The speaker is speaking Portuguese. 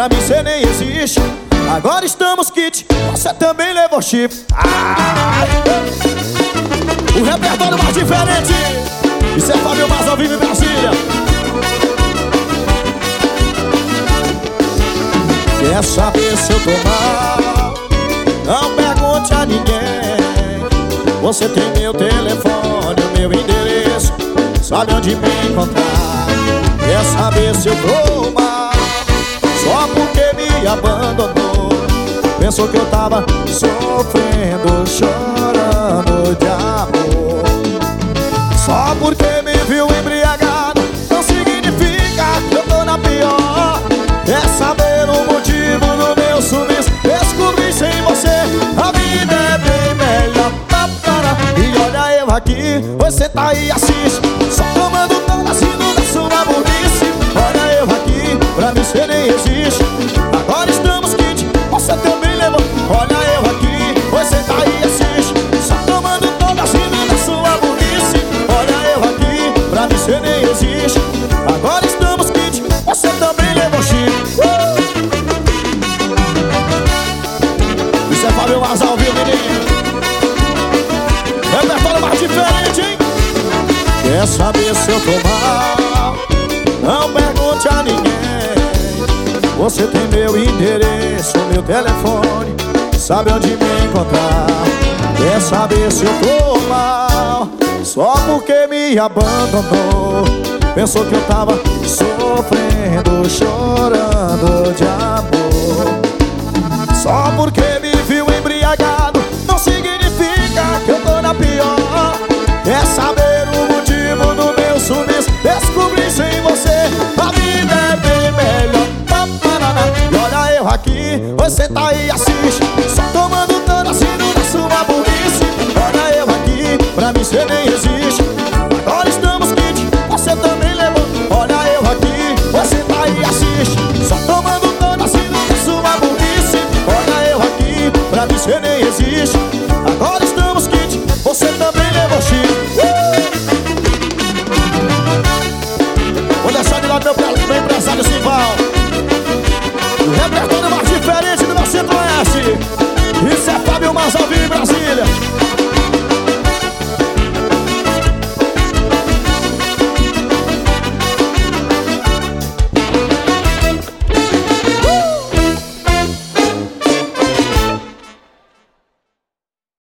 pra mim cê nem existe. Agora estamos kit, você também levou chifre. O repertório mais diferente. Isso é Fábio Mas ao vivo em Brasília. Quer saber se eu tô mal? Não pergunte a ninguém. Você tem meu telefone, o meu endereço, sabe onde me encontrar. Quer saber se eu tô mal? Só porque me abandonou. Pensou que eu tava sofrendo, chorando de amor. Só porque me viu embriagado não significa que eu tô na pior. Quer saber o motivo do meu sumiço? Descobri sem você, a vida é bem melhor. E olha eu aqui, você tá aí assiste, só tomando todas rindo da sua burrice. Olha eu aqui, pra mim cê nem existe. Agora estamos kit, você também levou. Olha eu aqui, você tá aí assiste, só tomando todas rindo da sua burrice. Olha eu aqui, pra mim cê nem existe. Agora estamos kit, você também levou chifre. Isso é Fábio Mas ao vivo, menino. Repertório mais diferente, hein? Quer saber se eu tô mal? Não pergunte a ninguém. Você tem meu endereço, meu telefone, sabe onde me encontrar. Quer saber se eu tô mal? Só porque me abandonou. Pensou que eu tava sofrendo, chorando de amor. Só porque me viu embriagado não significa que eu tô na pior. Quer saber o motivo do meu sumiço? Descobri sem você, a vida é bem melhor. E olha eu aqui, você tá aí assiste, só tomando toda rindo da sua burrice. Olha eu aqui, pra mim cê nem existe.